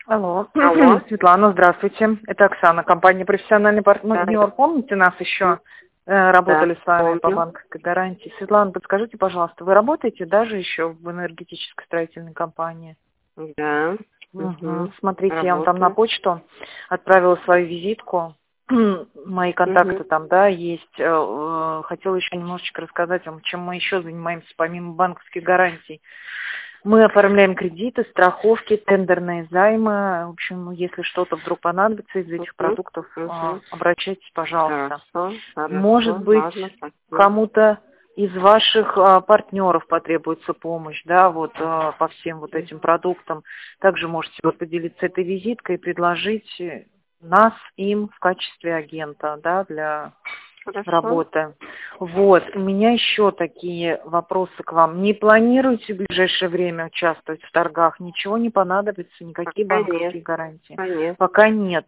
Алло. Алло. Светлана, здравствуйте. Это Оксана, компания «Профессиональный партнер». Да. Помните, нас еще работали Да, с вами по помню. банковской гарантии? Светлана, подскажите, пожалуйста, вы работаете даже еще в энергетической строительной компании? Да. Угу. Смотрите, я вам там на Работаю. почту отправила свою визитку. Мои контакты там, да, есть. Хотела еще немножечко рассказать вам, чем мы еще занимаемся, помимо банковских гарантий. Мы оформляем кредиты, страховки, тендерные займы. В общем, если что-то вдруг понадобится из этих продуктов, обращайтесь, пожалуйста. Хорошо. Может быть, Ладно, спасибо. кому-то из ваших партнеров потребуется помощь, да, вот по всем вот этим продуктам. Также можете вот поделиться этой визиткой и предложить нас им в качестве агента, да, для Хорошо. работы. Вот, у меня еще такие вопросы к вам. Не планируете в ближайшее время участвовать в торгах? Ничего не понадобится, никакие Пока банковские нет. гарантии? Конечно. Пока нет.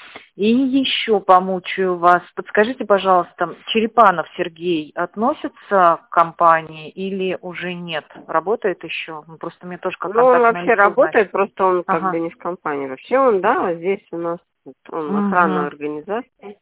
И еще помучаю вас. Подскажите, пожалуйста, Черепанов Сергей относится к компании или уже нет? Работает еще? Ну, просто мне тоже как Ну, он контактное вообще лицо знать. работает, просто он как Ага. бы не в компании. Вообще он, да, вот здесь у нас он охранная организация.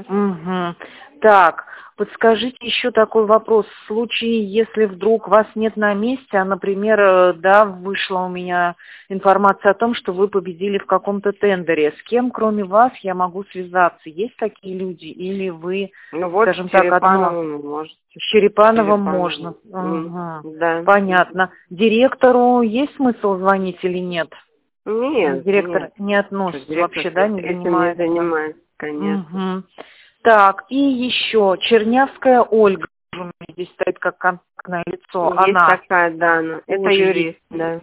Угу. Так, подскажите еще такой вопрос. В случае, если вдруг вас нет на месте, а, например, да, вышла у меня информация о том, что вы победили в каком-то тендере, с кем, кроме вас, я могу связаться? Есть такие люди? Или вы, Ну вот, скажем с так, одно? Черепановым может. С Черепановым можно. Черепановым. Угу. Да. Понятно. Директору есть смысл звонить или нет? Нет. Директор не относится Директор вообще, да, не этим не занимается? занимается, конечно. Угу. Так, и еще Чернявская Ольга у меня здесь стоит как контактное лицо. Есть Она такая, да, но это тоже есть. юрист, да.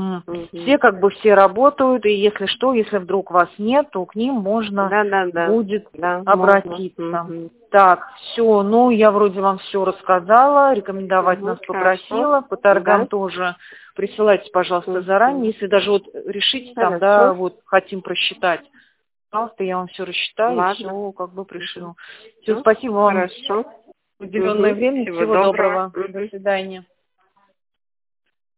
Все как бы все работают, и если что, если вдруг вас нет, то к ним можно Да. будет Да, можно. обратиться. Так, все, ну я вроде вам все рассказала, рекомендовать нас Хорошо. попросила, по торгам Да. тоже присылайте, пожалуйста, заранее, если даже вот решите там, да, Хорошо. вот хотим просчитать. Пожалуйста, я вам все рассчитаю, Ладно. все как бы пришлю. Все, спасибо вам Хорошо. за уделенное время. Всего Всего доброго. доброго. До свидания.